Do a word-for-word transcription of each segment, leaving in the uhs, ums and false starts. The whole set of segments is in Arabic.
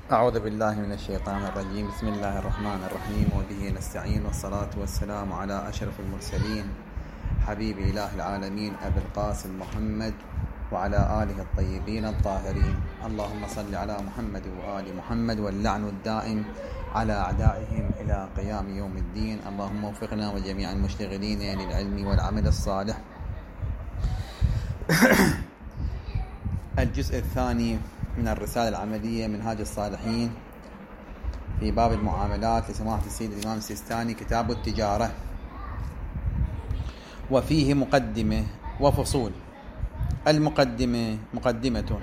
أعوذ بالله من الشيطان الرجيم. بسم الله الرحمن الرحيم، وبه نستعين، والصلاة والسلام على أشرف المرسلين حبيب إله العالمين أبي القاسم محمد وعلى آله الطيبين الطاهرين. اللهم صل على محمد وآل محمد، واللعن الدائم على أعدائهم إلى قيام يوم الدين. اللهم وفقنا وجميع المشتغلين للعلم والعمل الصالح. الجزء الثاني من الرسالة العملية منهاج الصالحين في باب المعاملات لسماحة السيد الإمام السيستاني، كتاب التجارة، وفيه مقدمة وفصول. المقدمة: مقدمة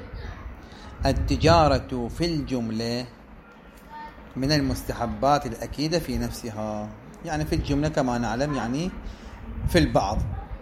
التجارة في الجملة من المستحبات الأكيدة في نفسها، يعني في الجملة كما نعلم، يعني في البعض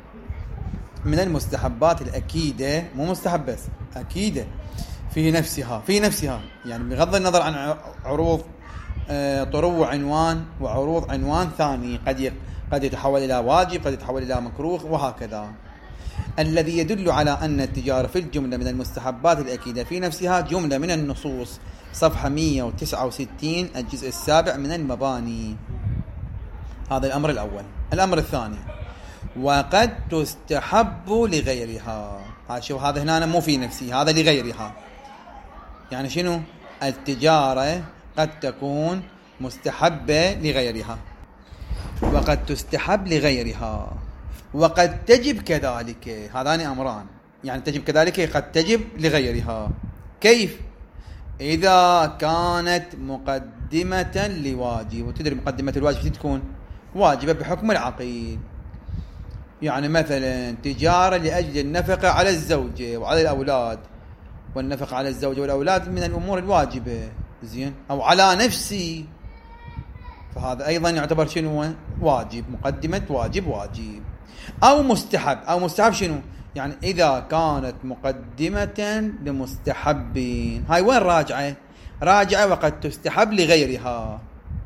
من المستحبات الأكيدة، مو مستحب بس، أكيدة في نفسها في نفسها يعني بغض النظر عن عروض طرو عنوان وعروض عنوان ثاني، قد قد يتحول إلى واجب، قد يتحول إلى مكروه، وهكذا. الذي يدل على أن التجارة في الجملة من المستحبات الأكيدة في نفسها جملة من النصوص، صفحة مئة وتسعة وستين، الجزء السابع من المباني. هذا الأمر الأول. الأمر الثاني: وقد تستحب لغيرها. شوف، هذا هنا مو في نفسي، هذا لغيرها. يعني شنو؟ التجارة قد تكون مستحبة لغيرها، وقد تستحب لغيرها، وقد تجب كذلك. هذان أمران، يعني تجب كذلك، قد تجب لغيرها. كيف؟ إذا كانت مقدمة لواجب. وتدري مقدمة الواجب تكون واجبة بحكم العقيد. يعني مثلا تجارة لأجل النفقة على الزوجة وعلى الأولاد، والنفقة على الزوجة والأولاد من الأمور الواجبة، زين، أو على نفسي، فهذا أيضا يعتبر شنو؟ واجب، مقدمة واجب واجب. أو مستحب. أو مستحب شنو؟ يعني إذا كانت مقدمة لمستحبين. هاي وين راجعة؟ راجعة وقد تستحب لغيرها.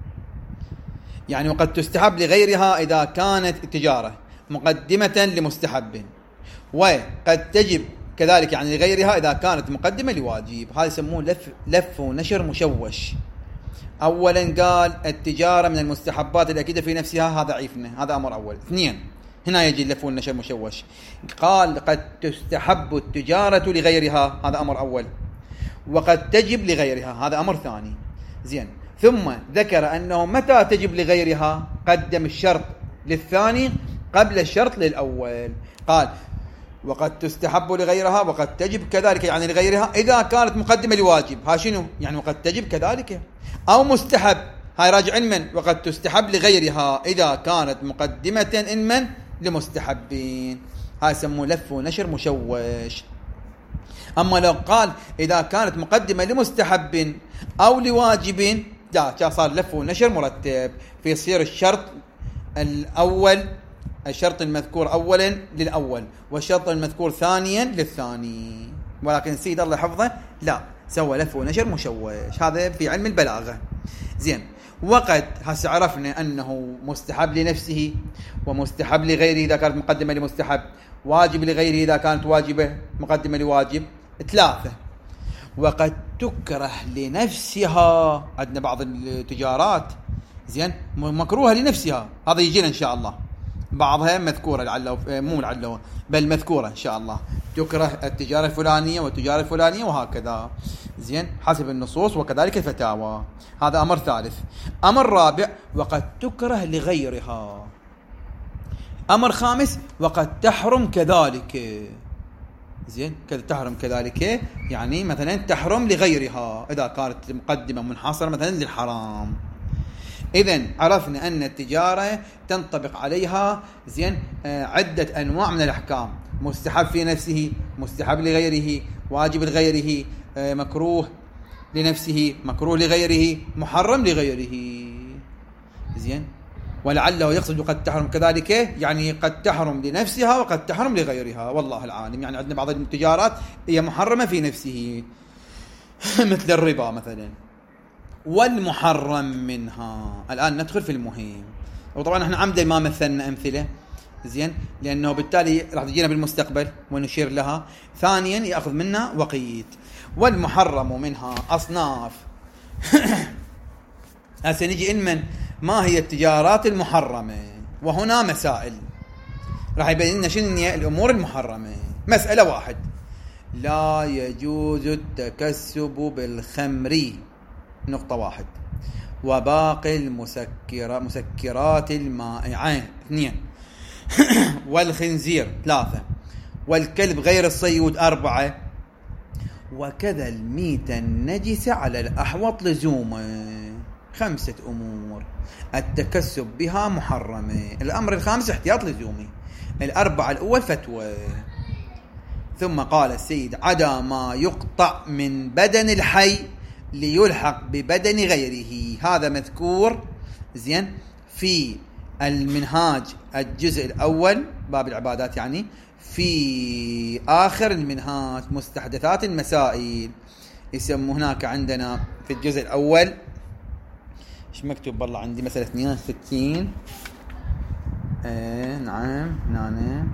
يعني وقد تستحب لغيرها إذا كانت التجارة مقدمة لمستحب، وقد تجب كذلك يعني لغيرها إذا كانت مقدمة لواجب. هذا يسموه لف, لف ونشر مشوش. أولا قال التجارة من المستحبات الأكيدة في نفسها، هذا عيفنا، هذا أمر أول. اثنين، هنا يجي اللف والنشر مشوش، قال قد تستحب التجارة لغيرها، هذا أمر أول، وقد تجب لغيرها، هذا أمر ثاني. زين، ثم ذكر أنه متى تجب لغيرها قدم الشرط للثاني قبل الشرط للأول. قال وقد تستحب لغيرها وقد تجب كذلك، يعني لغيرها إذا كانت مقدمة لواجب. ها شنو؟ يعني وقد تجب كذلك. أو مستحب، هاي راجع من وقد تستحب لغيرها إذا كانت مقدمة إن من لمستحبين. هاي يسموه لف ونشر مشوش. أما لو قال إذا كانت مقدمة لمستحب أو لواجب، لا، صار لف ونشر مرتب، في يصير الشرط الأول، الشرط المذكور أولا للأول، والشرط المذكور ثانيا للثاني. ولكن سيد الله حفظه لا، سوى لف ونشر مشوش. هذا في علم البلاغة. زين، وقد هسه عرفنا أنه مستحب لنفسه، ومستحب لغيره إذا كانت مقدمة لمستحب، واجب لغيره إذا كانت واجبة مقدمة لواجب. ثلاثة: وقد تكره لنفسها. عندنا بعض التجارات زين مكروهة لنفسها، هذا يجينا إن شاء الله، بعضها مذكورة لعله، مو لعله بل مذكورة إن شاء الله، تكره التجارة الفلانية والتجارة الفلانية وهكذا، زين، حسب النصوص وكذلك الفتاوى. هذا أمر ثالث. أمر رابع: وقد تكره لغيرها. أمر خامس: وقد تحرم كذلك. زين، كذا تحرم كذلك، يعني مثلا تحرم لغيرها إذا كانت مقدمة منحصرة مثلا للحرام. إذن عرفنا أن التجارة تنطبق عليها زين آه عدة أنواع من الأحكام: مستحب في نفسه، مستحب لغيره، واجب لغيره، آه مكروه لنفسه، مكروه لغيره، محرم لغيره. زين، ولعله يقصد قد تحرم كذلك، يعني قد تحرم لنفسها وقد تحرم لغيرها، والله العالم. يعني عندنا بعض التجارات هي محرمة في نفسه مثل الربا مثلا. والمحرم منها، الآن ندخل في المهم. وطبعا احنا عمدا ما مثلنا أمثلة، زين، لأنه بالتالي راح تجينا بالمستقبل ونشير لها. ثانيا يأخذ منا وقيت. والمحرم منها أصناف هسه نجي إنمن ما هي التجارات المحرمة، وهنا مسائل راح يبين لنا شنو هي الأمور المحرمة. مسألة واحد: لا يجوز التكسب بالخمر، نقطة واحد. وباقي المسكرات مسكرات المائعة، اثنين. والخنزير، ثلاثة. والكلب غير الصيود، أربعة. وكذا الميتة النجسة على الأحوط لزوما، خمسة أمور التكسب بها محرمة. الأمر الخامس احتياط لزومي. الأربعة الأول فتوى. ثم قال السيد: عدا ما يقطع من بدن الحي ليلحق ببدن غيره. هذا مذكور زين في المنهاج الجزء الأول باب العبادات، يعني في آخر المنهاج مستحدثات المسائل. يسموا هناك عندنا في الجزء الأول ايش مكتوب؟ والله عندي مثلا اثنين وستين. ايه نعم هنا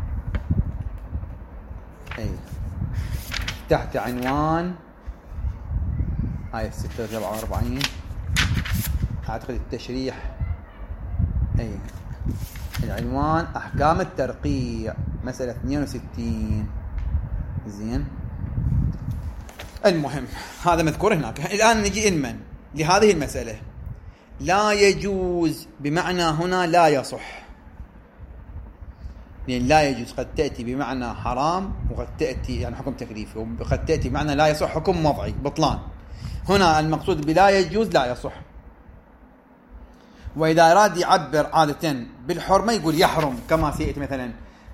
اي تحت عنوان هاي ستة سبعة وأربعين اعتقد التشريح. اي العنوان احكام الترقيع، مسألة اثنين وستين. زين، المهم هذا مذكور هناك. الآن نجي إنمن لهذه المسألة. لا يجوز بمعنى هنا لا يصح، لأن لا يجوز قد تأتي بمعنى حرام، وقد تأتي يعني حكم تكليفي، وقد تأتي بمعنى لا يصح حكم وضعي بطلان. هنا المقصود بلا يجوز لا يصح. وإذا أراد يعبر عادة بالحرمة يقول يحرم، كما سيأتي مثلا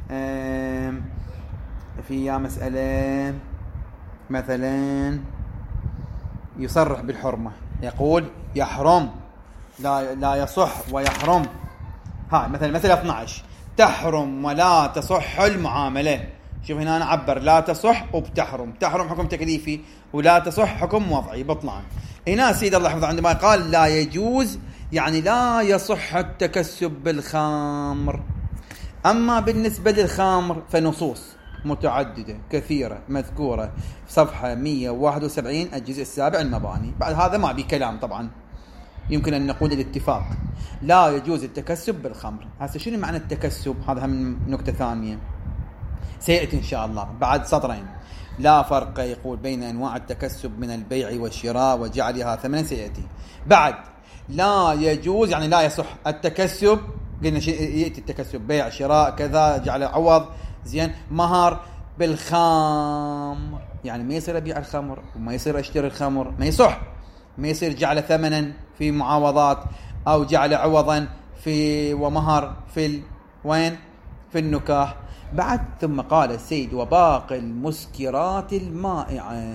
في مسألة مثلا يصرح بالحرمة، يقول يحرم لا لا يصح ويحرم. ها مثلا مثلا اثني عشر: تحرم ولا تصح المعاملة. شوف هنا أنا عبر لا تصح وبتحرم. تحرم حكم تكليفي، ولا تصح حكم وضعي بطلان. هنا سيد الله يحفظه عندما قال لا يجوز يعني لا يصح التكسب بالخمر. أما بالنسبة للخمر فنصوص متعددة كثيرة مذكورة في صفحة مئة وواحد وسبعين الجزء السابع المباني. بعد هذا ما بي كلام طبعا، يمكن أن نقول الاتفاق لا يجوز التكسب بالخمر. هسه شنو معنى التكسب؟ هذا هم نكتة ثانية سيأتي إن شاء الله بعد سطرين. لا فرق يقول بين أنواع التكسب من البيع والشراء وجعلها ثمنا، سيأتي. بعد لا يجوز يعني لا يصح التكسب، قلنا يأتي التكسب بيع شراء كذا جعل عوض زين مهر بالخمر، يعني ما يصير أبيع الخمر وما يصير أشتري الخمر، ما يصح. ما يصير جعل ثمنا في معاوضات أو جعل عوضا في ومهر في ال... وين في النكاح. بعد ثم قال السيد: وباقي المسكرات المائعة.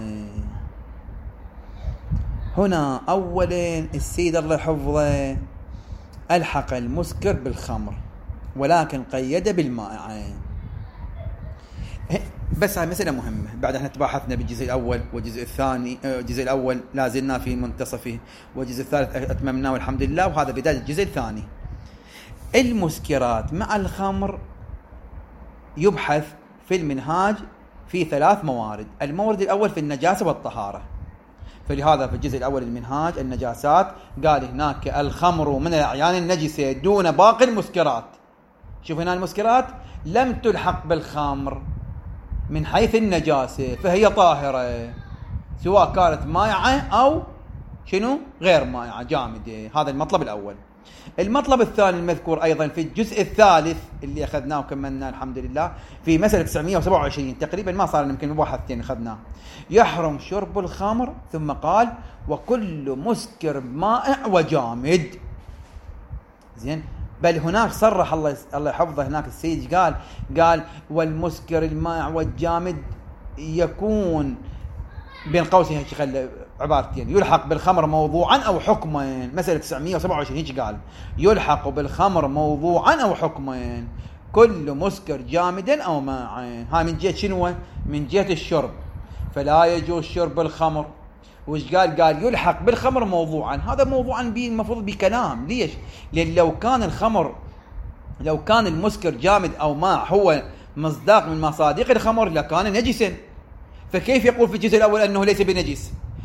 هنا أولا السيد الله يحفظه ألحق المسكر بالخمر، ولكن قيد بالمائعة. بس هاي مسألة مهمة. بعد احنا تباحثنا بالجزء الأول والجزء الثاني. الجزء الأول لازلنا في منتصفه، والجزء الثالث أتممناه والحمد لله، وهذا بداية الجزء الثاني. المسكرات مع الخمر يبحث في المنهاج في ثلاث موارد. المورد الأول في النجاسة والطهارة، فلهذا في الجزء الأول المنهاج النجاسات قال هناك الخمر من الأعيان النجسة دون باقي المسكرات. شوف هنا المسكرات لم تلحق بالخمر من حيث النجاسة، فهي طاهرة سواء كانت مائعة أو شنو غير مائعة جامدة. هذا المطلب الأول. المطلب الثاني المذكور أيضا في الجزء الثالث اللي أخذناه وكملنا الحمد لله في مسألة تسعمئة وسبعة وعشرين تقريبا، ما صار يمكن مباحثتين أخذناه. يحرم شرب الخمر، ثم قال: وكل مسكر مائع وجامد. زين، بل هناك صرح الله الله يحفظه هناك السيد قال قال والمسكر المائع والجامد يكون بين قوسين هيك خلى عبارتين: يلحق بالخمر موضوعا او حكما. مسألة تسعمئة وسبعة وعشرين هيك قال: يلحق بالخمر موضوعا او حكما كل مسكر جامدا او مائعا. هاي من جهة شنو؟ من جهة الشرب، فلا يجوز شرب الخمر. وش قال؟ قال يلحق بالخمر موضوعا. هذا موضوعا بي المفروض بكلام. ليش؟ لأن لو كان الخمر لو كان المسكر جامد أو ماء هو مصداق من مصادق الخمر لكان نجسا، فكيف يقول في الجزء الأول أنه ليس بنجس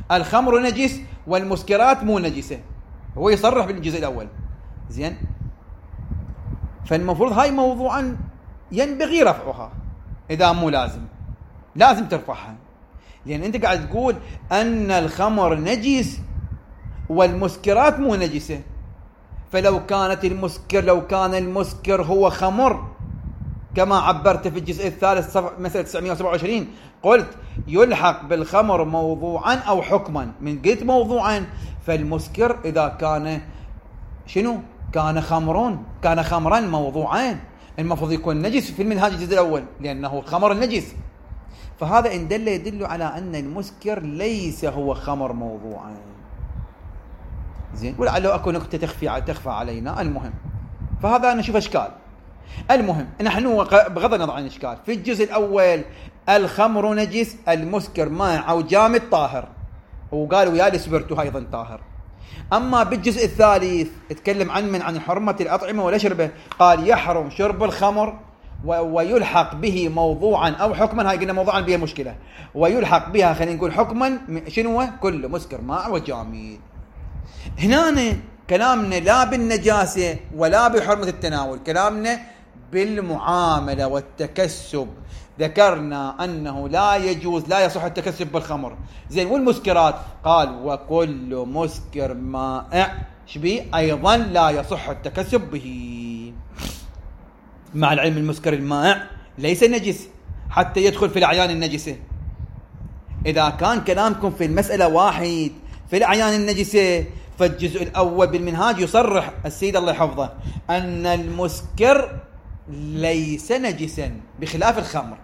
الخمر نجس والمسكرات مو نجسة، هو يصرح بالجزء الأول. زين، فالمفروض هاي موضوعا ينبغي رفعها، إذا مو لازم لازم ترفعها، لأن أنت قاعد تقول أن الخمر نجس والمسكرات مو نجسة. فلو كانت المسكر لو كان المسكر هو خمر كما عبرت في الجزء الثالث مسألة تسعمائة وسبعة وعشرين، قلت يلحق بالخمر موضوعا أو حكما. من قلت موضوعا فالمسكر إذا كان شنو كان خمرون كان خمرا موضوعان، المفروض يكون نجس في المنهاج الجزء الأول لأنه خمر نجس. فهذا إن دل يدل على أن المسكر ليس هو خمر موضوعا. زين، ولعله أكو نكتة تخفي تخفى علينا. المهم، فهذا أنا أشوف أشكال. المهم، نحن بغض النظر عن الإشكال في الجزء الأول الخمر نجس، المسكر مائع أو جامد طاهر، وقالوا يا الاسبرتو أيضا طاهر. أما بالجزء الثالث اتكلم عن من عن حرمة الأطعمة ولا شربه، قال يحرم شرب الخمر ويلحق به موضوعا أو حكما. هاي قلنا موضوعا بها مشكلة، ويلحق بها خلينا نقول حكما شنو كل مسكر ماء وجامد. هنا كلامنا لا بالنجاسة ولا بحرمة التناول، كلامنا بالمعاملة والتكسب. ذكرنا أنه لا يجوز لا يصح التكسب بالخمر. زين، والمسكرات قال وكل مسكر مائع شبيه أيضا لا يصح التكسب به، مع العلم المسكر المائع ليس نجس حتى يدخل في الأعيان النجسة. إذا كان كلامكم في المسألة واحد في الأعيان النجسة، فالجزء الأول بالمنهاج يصرح السيد الله يحفظه أن المسكر ليس نجسا بخلاف الخمر.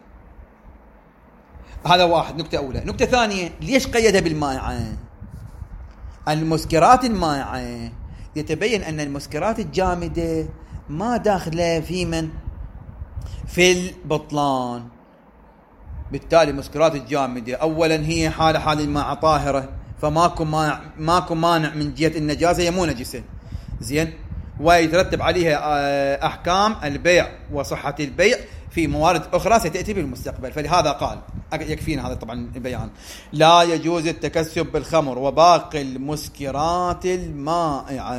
هذا واحد، نكتة أولى. نكتة ثانية، ليش قيدها بالمائعة؟ المسكرات المائعة يتبين أن المسكرات الجامدة ما داخله في من في البطلان. بالتالي المسكرات الجامدة أولا هي حالة حال الماء طاهرة، فماكو مانع ماكو مانع من جهة النجاسة، هي مو نجسة. زين، ويترتب عليها أحكام البيع وصحة البيع في موارد أخرى ستأتي بالمستقبل. فلهذا قال يكفينا هذا طبعا البيان، لا يجوز التكسب بالخمر وباقي المسكرات المائعة.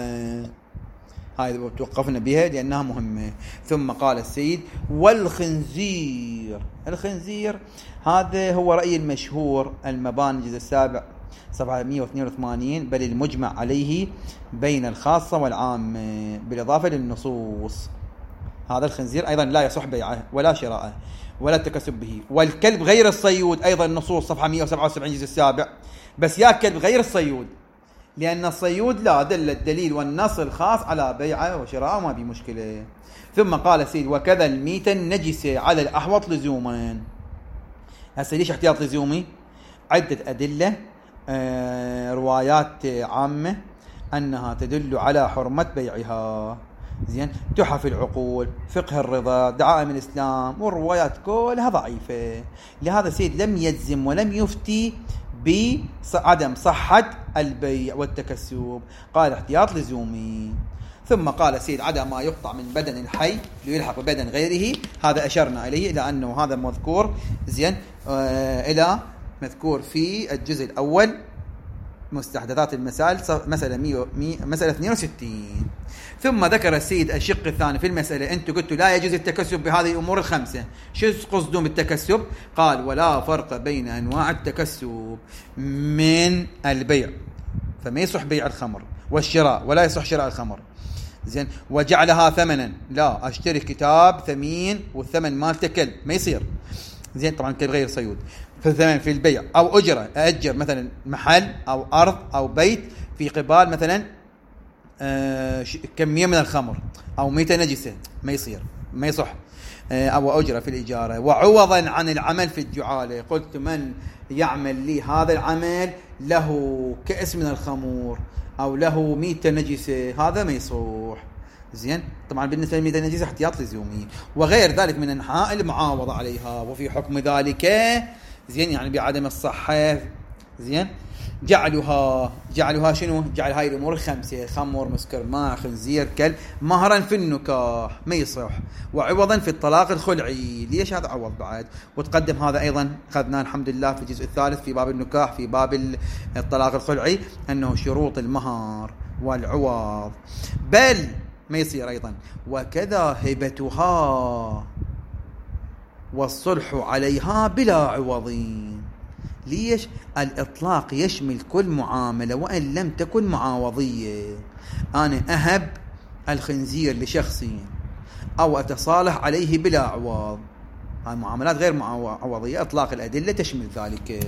هاي توقفنا بها لأنها مهمة. ثم قال السيد والخنزير. الخنزير هذا هو رأي المشهور المباني الجزء السابع صفحة مئة واثنين وثمانين، بل المجمع عليه بين الخاصة والعامة بالإضافة للنصوص. هذا الخنزير أيضا لا يصح بيعه ولا شراءه ولا التكسب به. والكلب غير الصيود أيضا النصوص صفحة مئة وسبعة وسبعين الجزء السابع، بس يا كلب غير الصيود، لأن الصيود لا دل الدليل والنص الخاص على بيعه وشراءه ما بي مشكلة. ثم قال السيد وكذا الميتة النجسة على الأحوط لزوما. هسه ليش احتياط لزومي؟ عدة أدلة، آه روايات عامة أنها تدل على حرمة بيعها. زين، تحف العقول، فقه الرضا، دعائم الإسلام، والروايات كلها ضعيفة. لهذا السيد لم يجزم ولم يفتي بعدم صحة البيع والتكسب، قال احتياط لزومي. ثم قال السيد عدا ما يقطع من بدن الحي ليلحق ببدن غيره. هذا أشرنا إليه إلى أنه هذا مذكور زين آه إلى مذكور في الجزء الأول مستحدثات المسائل مسألة مية مسألة اثنين وستين. ثم ذكر السيد الشق الثاني في المسألة. أنتم قلتوا لا يجوز التكسب بهذه الأمور الخمسة، شو قصدهم بالتكسب؟ قال ولا فرق بين أنواع التكسب من البيع، فما يصح بيع الخمر، والشراء ولا يصح شراء الخمر. زين، وجعلها ثمنا، لا أشتري كتاب ثمين والثمن مالته كلب، ما يصير. زين، طبعا كلب غير صيود. فالثمن في البيع أو أجرة، أأجر مثلا محل أو أرض أو بيت في قبال مثلا آه كمية من الخمر أو ميتة نجسة، ما يصير، ما يصح. آه أو أجرة في الإجارة. وعوضا عن العمل في الجعالة، قلت من يعمل لي هذا العمل له كأس من الخمور أو له ميتة نجسة، هذا ما يصح. زين، طبعا بالنسبة للميتة نجسة احتياط لزومي، وغير ذلك من أنحاء المعاوضة عليها، وفي حكم ذلك زين يعني بعدم الصحة. زين، جعلها جعلها شنو؟ جعل هاي الأمور الخمسة: خمر، مسكر، ماء، خنزير، كلب، مهرا في النكاح ما يصح، وعوضا في الطلاق الخلعي. ليش هذا عوض بعد؟ وتقدم هذا أيضا أخذناه الحمد لله في الجزء الثالث في باب النكاح في باب الطلاق الخلعي، أنه شروط المهر والعوض. بل ما يصير أيضا وكذا هبتها والصلح عليها بلا عوضين. ليش؟ الإطلاق يشمل كل معاملة وإن لم تكن معاوضية. أنا أهب الخنزير لشخصي أو أتصالح عليه بلا عوض، هاي معاملات غير معاوضية، إطلاق الأدلة تشمل ذلك.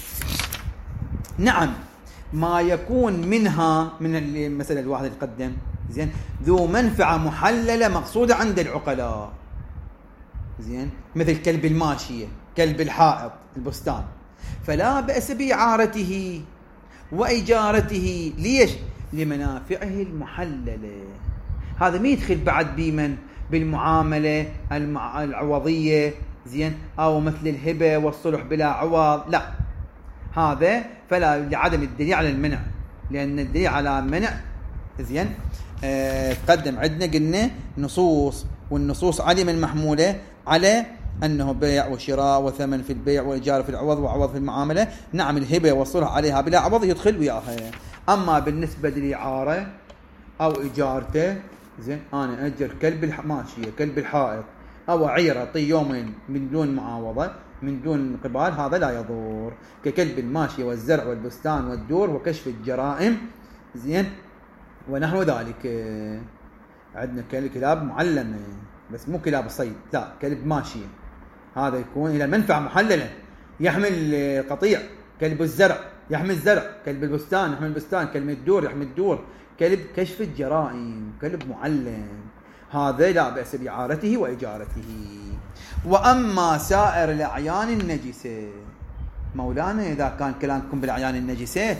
نعم، ما يكون منها من المسألة الواحدة اللي قدم زين ذو منفعة محللة مقصودة عند العقلاء، زين مثل كلب الماشية، كلب الحائط، البستان، فلا بأس بإعارته وإجارته. ليش؟ لمنافعه المحللة. هذا ما يدخل بعد بمن بالمعاملة المع... العوضية، زين أو مثل الهبة والصلح بلا عوض، لا، هذا فلا، لعدم الدليل على المنع، لأن الدليل على منع زين آه قدم عندنا قلنا نصوص، والنصوص علي من محمولة على أنه بيع وشراء وثمن في البيع وإيجار في العوض وعوض في المعاملة. نعم، الهبة والصلح عليها بلا عوض يدخل وياها. أما بالنسبة للإعارة أو إجارته، زين أنا أجر كلب الماشية، كلب الحائط، أو عيرة طي يومين من دون معاوضة من دون قبال، هذا لا يضر، ككلب الماشية والزرع والبستان والدور وكشف الجرائم، زين ونحو ذلك. عندنا كلاب معلمة بس مو كلاب صيد، لا، كلب ماشية، هذا يكون إلى منفعة محللة، يحمل قطيع. كلب الزرع يحمل الزرع، كلب البستان يحمل البستان، كلب الدور يحمل الدور، كلب كشف الجرائم، كلب معلم، هذا لا بأس بإعارته وإجارته. وأما سائر الأعيان النجسة، مولانا إذا كان كلامكم بالأعيان النجسة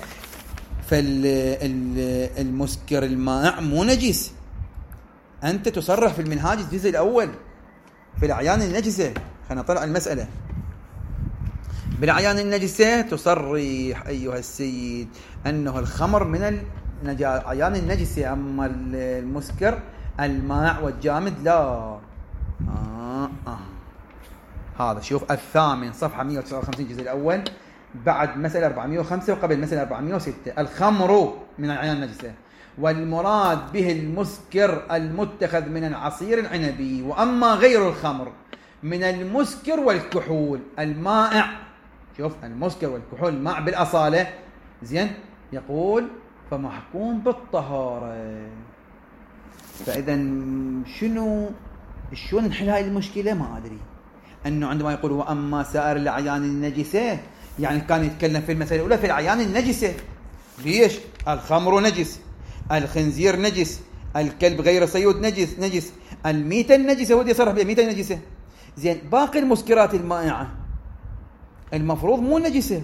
فالمسكر المائع مو نجس. أنت تصرح في المنهاج الجزء الأول في الأعيان النجسة، خلينا نطلع المسألة. بالأعيان النجسة تصرح أيها السيد أنه الخمر من الأعيان النجسة، أما المسكر المائع والجامد لا. آه آه. هذا شوف الثامن صفحة مئة وتسعة وخمسين الجزء الأول بعد مسألة أربعمئة وخمسة وقبل مسألة أربعمئة وستة. الخمر من الأعيان النجسة، والمراد به المسكر المتخذ من العصير العنبي. وأما غير الخمر من المسكر والكحول المائع، شوف المسكر والكحول المائع بالأصالة، زين يقول فمحكوم بالطهارة. فإذا شنو شلون نحل هاي المشكلة؟ ما أدري. أنه عندما يقول وأما سائر الأعيان النجسة، يعني كان يتكلم في المسألة الأولى في الأعيان النجسة. ليش؟ الخمر نجس، الخنزير نجس، الكلب غير صيود نجس نجس، الميتة النجسة، ودي يصرح بالميتة النجسة. زين باقي المسكرات المائعة المفروض مو نجسة،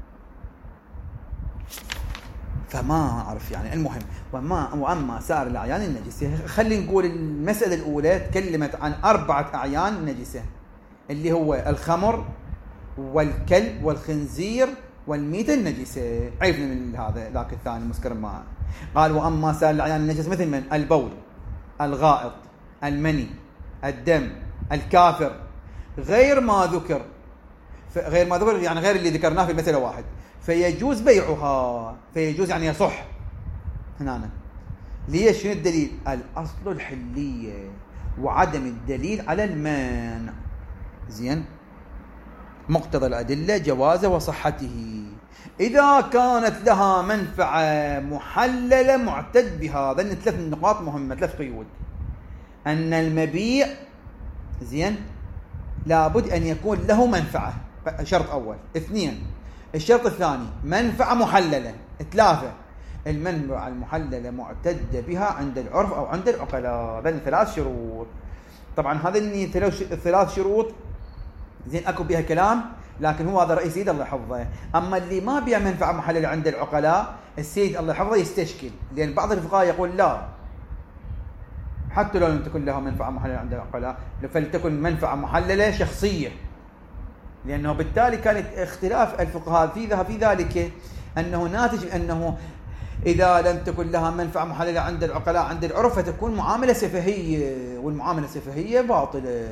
فما أعرف يعني. المهم وما وأما سائر الأعيان النجسة، خلي نقول المسألة الأولى تكلمت عن أربعة أعيان نجسة، اللي هو الخمر والكلب والخنزير والميتة النجسة. عرفنا من هذا. ذاك الثاني المسكر المائع. قال وأما سائر الأعيان النجسة مثل من البول، الغائط، المني، الدم، الكافر، غير ما ذكر، غير ما ذكر يعني غير اللي ذكرناه في مثل واحد، فيجوز بيعها، فيجوز يعني يصح هنا. ليش؟ شنو الدليل؟ الأصل الحلية وعدم الدليل على المانع. زين مقتضى الأدلة جوازه وصحته إذا كانت لها منفعة محللة معتد بها. ذن ثلاث نقاط مهمة، ثلاث قيود. أن المبيع زين لابد أن يكون له منفعة، شرط أول. اثنين، الشرط الثاني منفعة محللة. ثلاثة، المنفعة المحللة معتد بها عند العرف أو عند العقلاء. ذن ثلاث شروط. طبعا هذين ثلاث شروط زين أكو بها كلام، لكن هو هذا رئيس سيد الله يحفظه. أما اللي ما بها منفعة محللة عند العقلاء، السيد الله يحفظه يستشكل، لأن بعض الفقهاء يقول لا، حتى لو لم تكن لها منفعة محللة عند العقلاء فلتكن منفعة محللة شخصية، لأنه بالتالي كانت اختلاف الفقهاء في في ذلك. أنه ناتج أنه إذا لم تكن لها منفعة محللة عند العقلاء عند العرف فتكون معاملة سفهية، والمعاملة السفهية باطلة.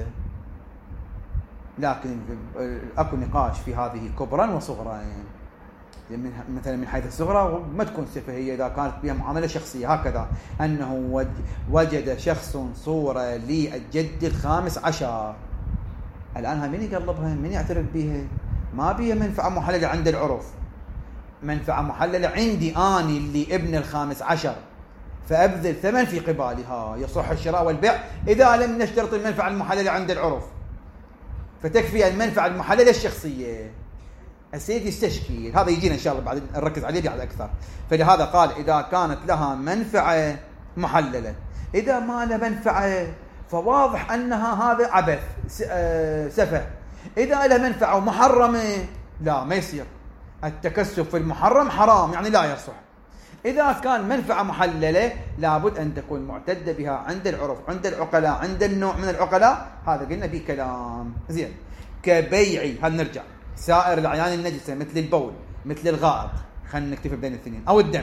لكن أكو نقاش في هذه كبرا وصغرا، يعني مثلا من حيث الصغرى ما تكون سفهية إذا كانت بها معاملة شخصية، هكذا أنه وجد شخص صورة للجد الخامس عشر، الآن من يقلبها؟ من يعترف بها؟ ما بها منفعة محللة عند العرف، منفعة محللة عندي أني اللي ابن الخامس عشر، فأبذل ثمن في قبالها، يصح الشراء والبيع إذا لم نشترط المنفعة المحللة عند العرف، فتكفي المنفعة المحللة الشخصية. السيد يستشكي هذا، يجينا إن شاء الله بعد نركز عليه بعد أكثر. فلهذا قال إذا كانت لها منفعة محللة، إذا ما لها منفعة فواضح أنها هذا عبث سفه. إذا لها منفعة محرمة لا، ما يصير التكسب في المحرم حرام، يعني لا يصح. إذا كان منفعة محللة لابد أن تكون معتدة بها عند العرف عند العقلاء عند النوع من العقلاء، هذا قلنا به كلام زين. كبيع، هل نرجع سائر الأعيان النجسة مثل البول مثل الغائط، خلينا نكتفي بين الاثنين، أو الدم.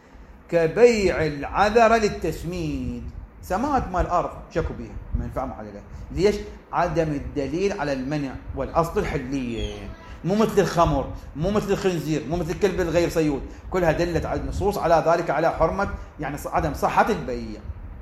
كبيع العذرة للتسميد، سماد مال الأرض شكوا بها منفعة محللة، ليش؟ عدم الدليل على المنع والأصل الحلية، مو مثل الخمر، مو مثل الخنزير، مو مثل الكلب الغير صيود، كلها دلت على النصوص على ذلك، على حرمة يعني عدم صحة البيع.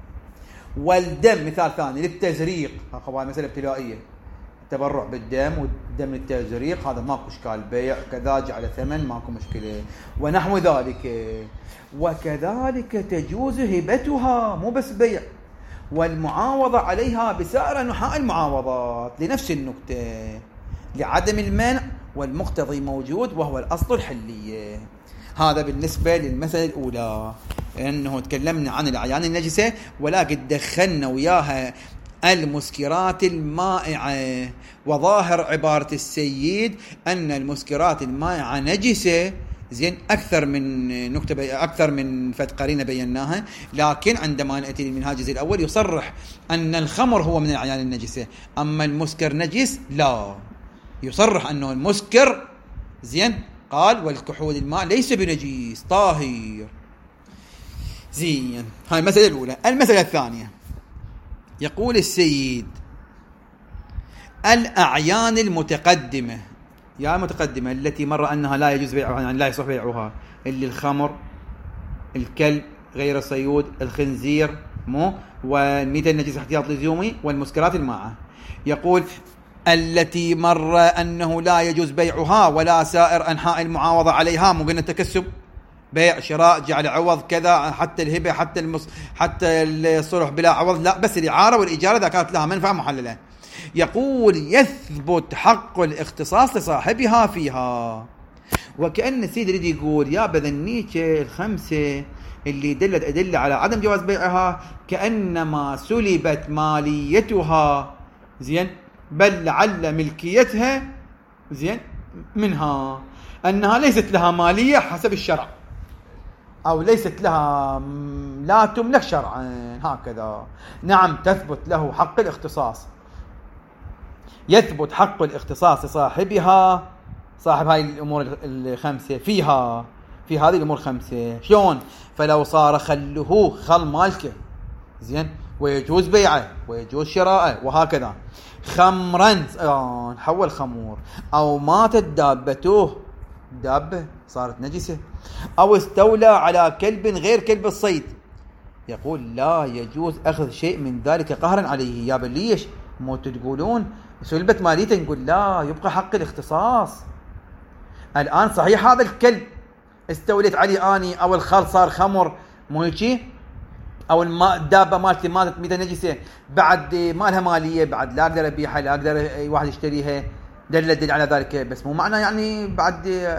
والدم مثال ثاني للتزريق، هذه مسألة ابتلائية، التبرع بالدم والدم للتزريق، هذا ماكو اشكال، بيع كذا جعل ثمن ماكو مشكلة ونحو ذلك. وكذلك تجوز هبتها، مو بس بيع، والمعاوضة عليها بسائر أنواع المعاوضات لنفس النكتة، لعدم المنع والمقتضي موجود وهو الأصل الحلية. هذا بالنسبة للمسألة الأولى، أنه تكلمنا عن الأعيان النجسة، ولكن دخلنا وياها المسكرات المائعة. وظاهر عبارة السيد أن المسكرات المائعة نجسة، زين، أكثر من نكتة بي... أكثر من فد قرينة بيناها، لكن عندما نأتي للمنهاج الأول يصرح أن الخمر هو من الأعيان النجسة، أما المسكر نجس لا، يصرح أنه المسكر زين، قال والكحول الماء ليس بنجيس طاهر. زين، هاي المسألة الأولى. المسألة الثانية يقول السيد الأعيان المتقدمة، يا متقدمة التي مر أنها لا يجوز بيعها، يعني لا يصح بيعها، اللي الخمر، الكلب غير الصيود، الخنزير، مو والميتة النجس احتياط لزومي، والمسكرات المائعة. يقول التي مر أنه لا يجوز بيعها ولا سائر أنحاء المعاوضة عليها، مو قلنا التكسب، بيع شراء جعل عوض كذا، حتى الهبة حتى المص... حتى الصلح بلا عوض لا، بس الإعارة والإجارة إذا كانت لها منفعة محللة. يقول يثبت حق الاختصاص لصاحبها فيها. وكأن السيد يريد يقول يا بذنيك الخمسة اللي دلت أدلة على عدم جواز بيعها كأنما سلبت ماليتها، زين، بل لعل ملكيتها زين منها، أنها ليست لها مالية حسب الشرع، أو ليست لها لا تملك شرعا، هكذا. نعم، تثبت له حق الاختصاص، يثبت حق الاختصاص لصاحبها، صاحب هاي الأمور الخمسة فيها، في هذه الأمور الخمسة. شلون؟ فلو صار خله خل مالكه، زين، ويجوز بيعه ويجوز شراءه وهكذا. خمرا آه حول خمور، أو ماتت دابته، دابة صارت نجسة، أو استولى على كلب غير كلب الصيد، يقول لا يجوز أخذ شيء من ذلك قهرا عليه. يا بليش مو تقولون سلبت ماليته، نقول لا، يبقى حق الاختصاص. الآن صحيح هذا الكلب استوليت عليه أني، أو الخال صار خمر، مو هيك، أو الدابة مالتي ماتت ميتة نجسة، بعد ما لها مالية، بعد لا أقدر أبيعها، لا أقدر أي واحد يشتريها، دل دل على ذلك، بس مو معنى يعني بعد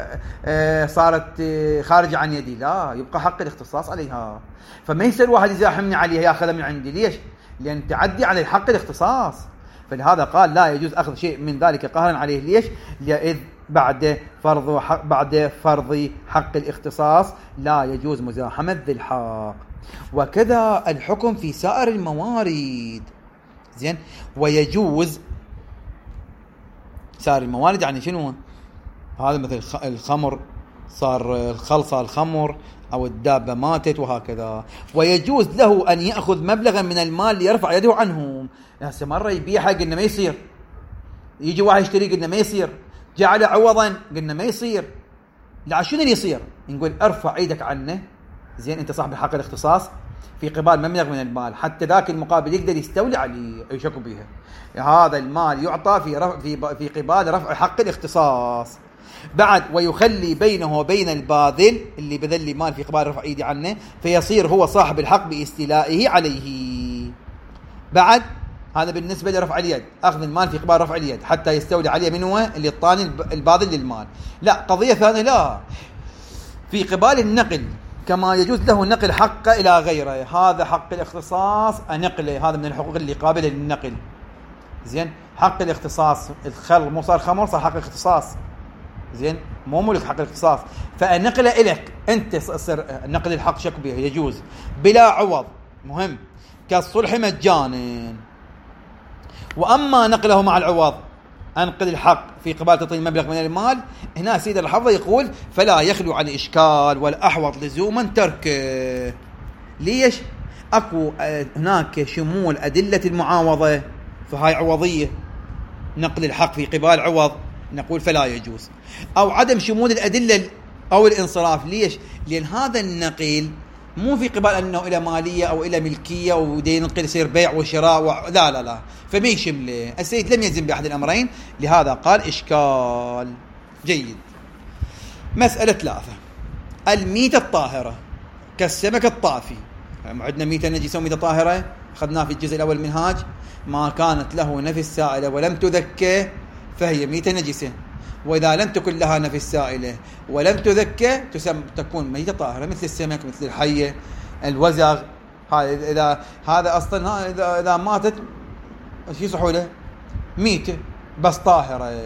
صارت خارجة عن يدي، لا، يبقى حق الاختصاص عليها. فما يصير واحد يزاحمني عليها ياخذها من عندي، ليش؟ لأن تعدي على حق الاختصاص. فلهذا قال لا يجوز أخذ شيء من ذلك قهرا عليه، ليش؟ لإذ بعد فرض حق بعد فرض حق الاختصاص لا يجوز مزاحمة ذي الحق. وكذا الحكم في سائر الموارد، زين. ويجوز سائر الموارد يعني شنو؟ هذا مثل الخمر صار الخل صار الخمر أو الدابة ماتت وهكذا. ويجوز له أن يأخذ مبلغا من المال ليرفع يده عنهم. هسه مرة يبيعها قلنا ما يصير، يجي واحد يشتري قلنا ما يصير، جعل عوضا قلنا ما يصير. لا شنو اللي يصير؟ نقول ارفع ايدك عنه، زين انت صاحب الحق الاختصاص في قبال مبلغ من المال، حتى ذاك المقابل يقدر يستولي عليه يشك بها. هذا المال يعطى في رفع في في قبال رفع حق الاختصاص. بعد ويخلي بينه وبين الباذل اللي بذل لي مال في قبال رفع ايدي عنه، فيصير هو صاحب الحق باستيلائه عليه. بعد هذا بالنسبة لرفع اليد، أخذ المال في قبال رفع اليد حتى يستولي عليه من هو اللي الطاني الباذل للمال. لا قضية ثانية، لا في قبال النقل كما يجوز له نقل حقه إلى غيره، هذا حق الاختصاص أنقله، هذا من الحقوق اللي قابلة للنقل. زين حق الاختصاص الخل مو صار خمر، صار حق الاختصاص، زين مو ملك حق الاختصاص، فأنقله إلك أنت صار نقل الحق شك به يجوز بلا عوض، مهم كالصلح مجانا. وأما نقله مع العوض أنقل الحق في قبال تعطي مبلغ من المال، هنا سيد الحفظ يقول فلا يخلو عن إشكال والأحوط لزوما تركه. ليش؟ أكو هناك شمول أدلة المعاوضة، فهاي عوضية، نقل الحق في قبال عوض نقول فلا يجوز، أو عدم شمول الأدلة أو الانصراف. ليش؟ لأن هذا النقل مو في قبال أنه إلى مالية أو إلى ملكية ودين نقل يصير بيع وشراء و... لا لا لا فما يشمله. السيد لم يلزم بأحد الأمرين، لهذا قال إشكال. جيد. مسألة ثلاثة، الميتة الطاهرة كالسمك الطافي. عندنا ميتة نجسة وميتة طاهرة، أخذناه في الجزء الأول منهاج، ما كانت له نفس سائلة ولم تذكى فهي ميتة نجسة، وإذا لم تكن لها نفس سائلة ولم تذكى تسمى تكون ميتة طاهرة، مثل السمك مثل الحية الوزغ. هذا إذا هذا أصلا إذا إذا ماتت شو يصحوا له؟ ميتة بس طاهرة.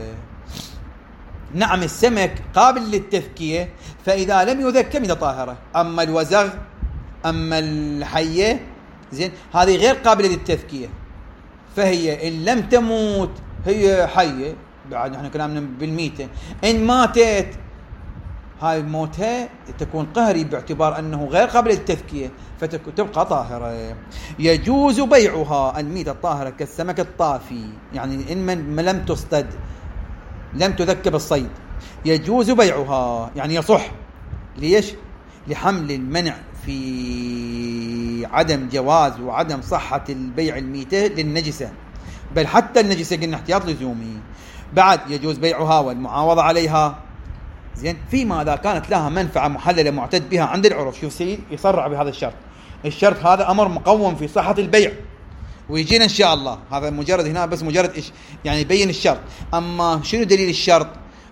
نعم السمك قابل للتذكية، فإذا لم يذكى ميتة طاهرة. أما الوزغ أما الحية زين هذه غير قابلة للتذكية، فهي إن لم تموت هي حية، بعد نحن كلامنا بالميتة. إن ماتت هاي موتها تكون قهري باعتبار أنه غير قابل للتذكية فتبقى طاهرة. يجوز بيعها الميتة الطاهرة كالسمك الطافي، يعني إن من لم تصطد لم تذكى بالصيد يجوز بيعها، يعني يصح. ليش؟ لحمل المنع في عدم جواز وعدم صحة البيع الميتة للنجسة، بل حتى النجسة قلنا احتياط لزومي. بعد يجوز بيعها والمعاوضة عليها، زين فيما إذا كانت لها منفعة محللة معتد بها عند العرف. شوف سيد يصرع بهذا الشرط، الشرط هذا أمر مقوم في صحة البيع، ويجينا إن شاء الله. هذا مجرد هنا بس مجرد إيش يعني يبين الشرط. أما شنو دليل الشرط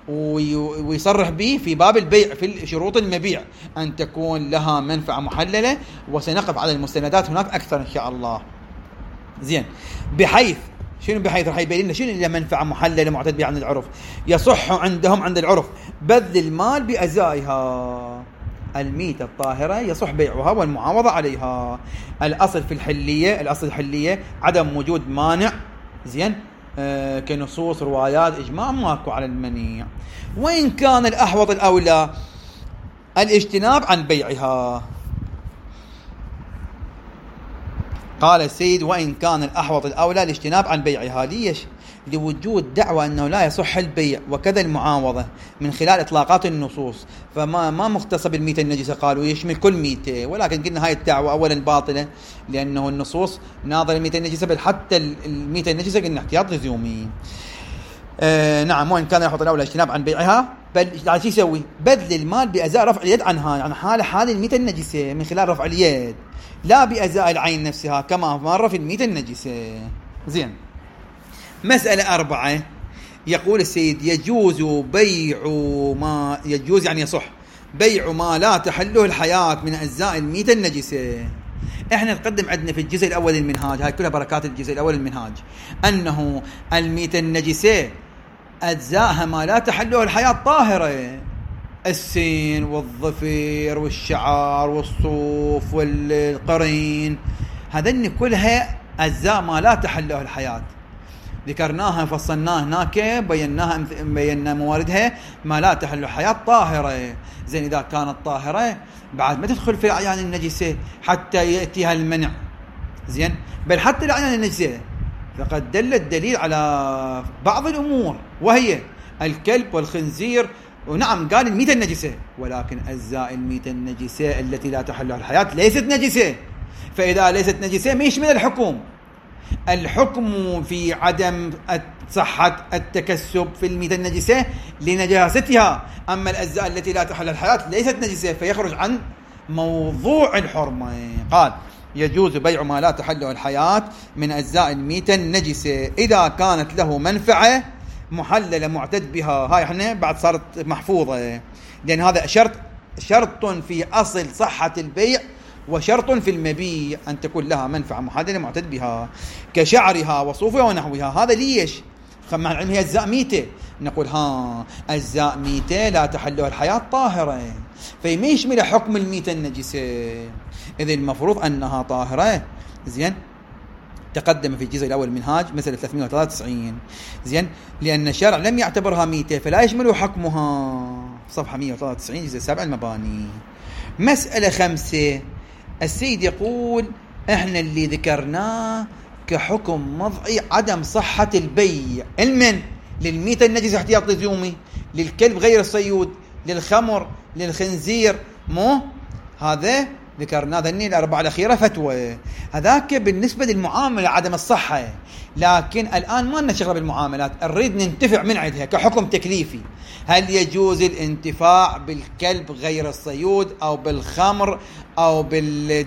ويصرح به في باب البيع في شروط المبيع أن تكون لها منفعة محللة، وسنقف على المستندات هناك أكثر إن شاء الله. زين بحيث شنو بحيث راح يبين لنا شنو اللي منفعة محللة معتد بها عند العرف. يصح عندهم عند العرف بذل المال بأزائها. الميتة الطاهرة يصح بيعها والمعاوضة عليها. الأصل في الحلية الأصل الحلية عدم وجود مانع، زين آه كنصوص روايات إجماع ماكو على المنيع. وإن كان الأحوط الأولى الاجتناب عن بيعها. قال السيد وإن كان الأحوط الأولى الاجتناب عن بيعها. ليش؟ لوجود دعوة أنه لا يصح البيع وكذا المعاوضة من خلال إطلاقات النصوص، فما ما مختص بالميتة النجسة، قالوا يشمل كل ميتة، ولكن قلنا هاي الدعوة أولا باطلة لأنه النصوص ناظر الميتة النجسة، بل حتى الميتة النجسة قلنا احتياط لزومي. آه نعم وإن كان الأحوط الأولى الاجتناب عن بيعها، بل على شو يسوي؟ بذل المال بأزاء رفع اليد عنها، يعني حال حال الميتة النجسة من خلال رفع اليد، لا بأزاء العين نفسها كما مر في الميتة النجسة. زين. مسألة أربعة، يقول السيد يجوز بيع ما يجوز يعني يصح بيع ما لا تحله الحياة من أجزاء الميتة النجسة. احنا نقدم عندنا في الجزء الأول المنهاج، هاي كلها بركات الجزء الأول المنهاج، أنه الميتة النجسة أجزاءها ما لا تحله الحياة طاهرة، السين والظفير والشعر والصوف والقرين، هذين كلها أجزاء ما لا تحله الحياة. ذكرناها فصلناها هناك، بيناها بينا مواردها ما لا تحل الحياة طاهرة. زين إذا كانت طاهرة بعد ما تدخل في الأعيان النجسة حتى يأتيها المنع. زين بل حتى الأعيان النجسة فقد دل الدليل على بعض الأمور وهي الكلب والخنزير. ونعم قال الميتة النجسة، ولكن أجزاء الميتة النجسة التي لا تحل الحياة ليست نجسة. فإذا ليست نجسة ما يشمل الحكم. الحكم في عدم صحة التكسب في الميتة النجسة لنجاستها، أما الأجزاء التي لا تحل الحياة ليست نجسة فيخرج عن موضوع الحرمة. قال يجوز بيع ما لا تحله الحياة من أجزاء الميتة النجسة إذا كانت له منفعة محللة معتد بها. هاي احنا بعد صارت محفوظة، لأن هذا شرط شرط في أصل صحة البيع وشرط في المبيع أن تكون لها منفعة محللة معتد بها كشعرها وصوفها ونحوها. هذا ليش؟ مع العلم هي أجزاء ميتة، نقول ها أجزاء ميتة لا تحلها الحياة طاهرة فما يشمل حكم الميتة النجسة، إذا المفروض أنها طاهرة. زين تقدم في الجزء الأول منهاج مثل ثلاثمائة وثلاثة وتسعين. زين لأن الشرع لم يعتبرها ميتة فلا يشمل حكمها. صفحة مئة وثلاثة وتسعين جزء سبع المباني. مسألة خمسة، السيد يقول احنا اللي ذكرناه كحكم وضعي عدم صحة البيع المن للميتة النجسة احتياط لزومي، للكلب غير الصيود، للخمر، للخنزير، مو هذا ذكرنا ذني الأربعة الأخيرة فتوى. هذاك بالنسبة للمعاملة عدم الصحة، لكن الآن ما لنا شغلة بالمعاملات، نريد ننتفع من عندها كحكم تكليفي. هل يجوز الانتفاع بالكلب غير الصيود أو بالخمر أو بال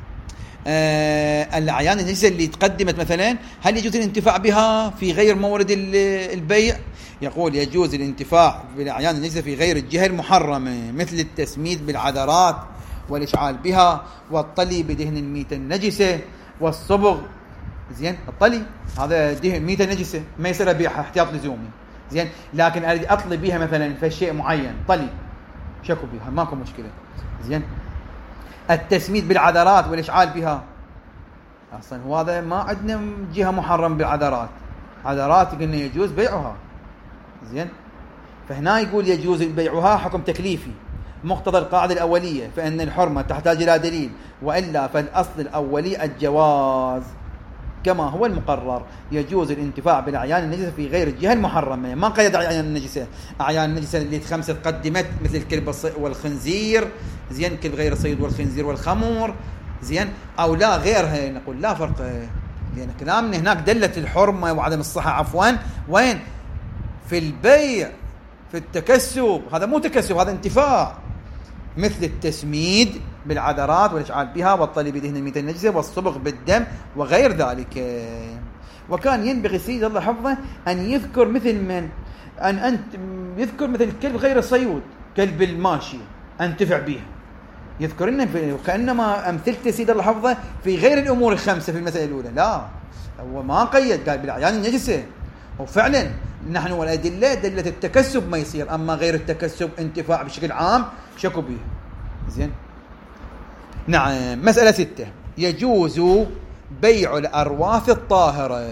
آه الأعيان النجسة اللي تقدمت مثلا، هل يجوز الانتفاع بها في غير مورد البيع؟ يقول يجوز الانتفاع بالأعيان النجسة في غير الجهة المحرمة، مثل التسميد بالعذرات والإشعال بها والطلي بدهن الميتة النجسة والصبغ. زين الطلي هذا دهن ميتة نجسة ما يصير أبيعها احتياط لزومي. زين لكن أريد أطلي بها مثلا في شيء معين طلي شكو بها ماكو مشكلة. زين التسميد بالعذرات والإشعال بها أصلا هو هذا ما عندنا جهة محرم بالعذرات، عذرات قلنا يجوز بيعها. زين فهنا يقول يجوز بيعها حكم تكليفي مقتضى القاعدة الأولية، فإن الحرمة تحتاج إلى دليل، وإلا فالأصل الأولي الجواز كما هو المقرر. يجوز الانتفاع بالأعيان النجسة في غير الجهة المحرمة، ما قيد أعيان النجسة، أعيان النجسة اللي خمسة تقدمت مثل الكلب والخنزير، زين الكلب غير الصيد والخنزير والخمر، زين أو لا غيرها. نقول لا فرق، لأن كلامنا هناك دلت الحرمة وعدم الصحة عفوا وين؟ في البيع، في التكسب. هذا مو تكسب، هذا انتفاع، مثل التسميد بالعذرات والإشعال بها والطلي بدهن الميتة النجسة والصبغ بالدم وغير ذلك. وكان ينبغي سيد الله حفظه أن يذكر مثل من أن أنت يذكر مثل الكلب غير الصيود، كلب الماشي أنتفع به، يذكر لنا وكأنما أمثلت سيد الله حفظه في غير الأمور الخمسة في المسألة الأولى. لا هو ما قيد، قال بالأعيان النجسة، وفعلا نحن والأدلة دلت التكسب ما يصير، أما غير التكسب انتفاع بشكل عام شكو به. زين نعم. مسألة ستة، يجوز بيع الأرواث الطاهرة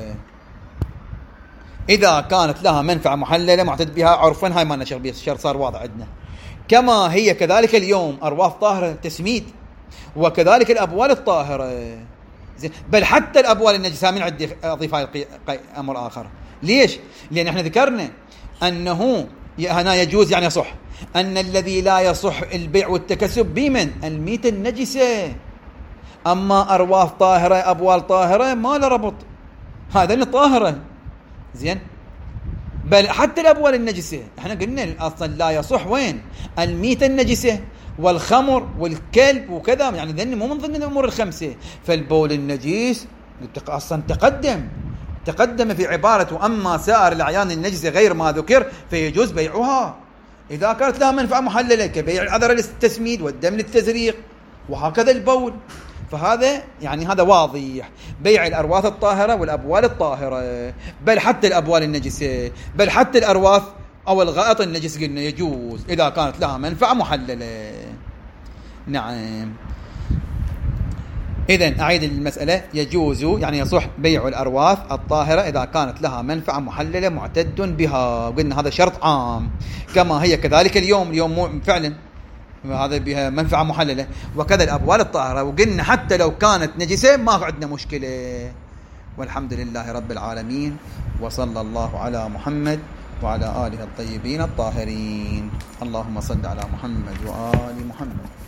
إذا كانت لها منفعة محللة معتد بها عرفا. هاي ما نشر بها الشر صار واضح عندنا، كما هي كذلك اليوم أرواث طاهرة تسميد، وكذلك الأبوال الطاهرة. زين بل حتى الأبوال النجسة من عندي أضيف أمر آخر. ليش؟ لأن احنا ذكرنا أنه هنا يجوز يعني يصح، أن الذي لا يصح البيع والتكسب بمن الميتة النجسة، أما أرواث طاهرة أبوال طاهرة ما له ربط، هذا اللي طاهرة. زين بل حتى الأبوال النجسة احنا قلنا أصلا لا يصح وين؟ الميتة النجسة والخمر والكلب وكذا، يعني ذن مو من ضمن الأمور الخمسة. فالبول النجيس أصلا تقدم تقدم في عبارة أما سائر الأعيان النجسة غير ما ذكر فيجوز بيعها إذا كانت لها منفعة محللة، كبيع العذر للتسميد والدم للتزريق وهكذا البول. فهذا يعني هذا واضح، بيع الأرواث الطاهرة والأبوال الطاهرة، بل حتى الأبوال النجسة، بل حتى الأرواث أو الغائط النجس قلنا يجوز إذا كانت لها منفعة محللة. نعم. إذن أعيد المسألة: يجوز يعني يصح بيع الأرواث الطاهرة إذا كانت لها منفعة محللة معتد بها. قلنا هذا شرط عام، كما هي كذلك اليوم اليوم فعلا هذا بها منفعة محللة، وكذا الأبوال الطاهرة. وقلنا حتى لو كانت نجسة ما عندنا مشكلة. والحمد لله رب العالمين، وصلى الله على محمد وعلى آله الطيبين الطاهرين. اللهم صل على محمد وآل محمد.